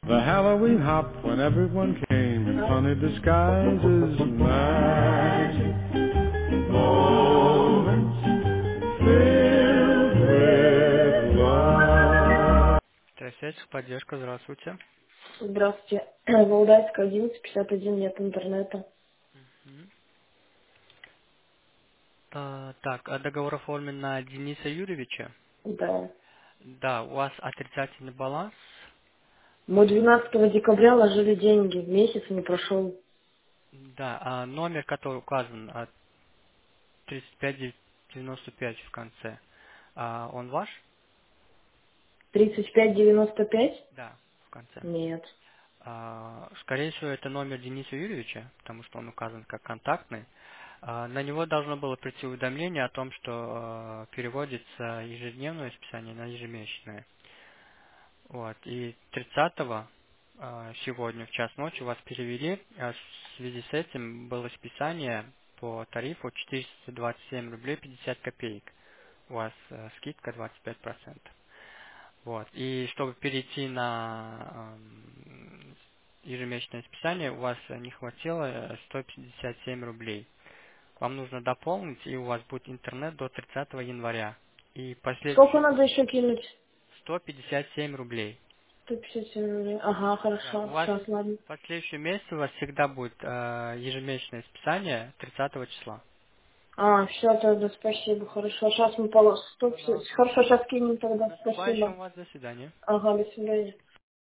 The Halloween hop when everyone came in funny disguises. Magic moments filled with love. Трансляция, поддержка, здравствуйте. Здравствуйте. Валдайская, 1151, нет интернета. Так, а договор оформлен на Дениса Юрьевича? Да. Да, у вас отрицательный баланс. Мы 12 декабря ложили деньги, месяц не прошел. Да, а номер, который указан, 3595 в конце, он ваш? 35,95? Да, в конце. Нет. Скорее всего, это номер Дениса Юрьевича, потому что он указан как контактный. На него должно было прийти уведомление о том, что переводится ежедневное списание на ежемесячное. Вот. И 30-го сегодня в час ночи вас перевели. В связи с этим было списание по тарифу 427 рублей 50 копеек. У вас скидка 25%. Вот. И чтобы перейти на ежемесячное списание, у вас не хватило 157 рублей. Вам нужно дополнить, и у вас будет интернет до 30 января. И Сколько последующие надо еще кинуть? 157 рублей. 157 рублей. Ага, Да, у хорошо. вас Сейчас, ладно. в последующий месяц у вас всегда будет ежемесячное списание 30 числа. Все, тогда спасибо, хорошо. Сейчас мы положим. Пожалуйста. Хорошо, сейчас кинем тогда, С наступающим спасибо. вас. До свидания. Ага, до свидания.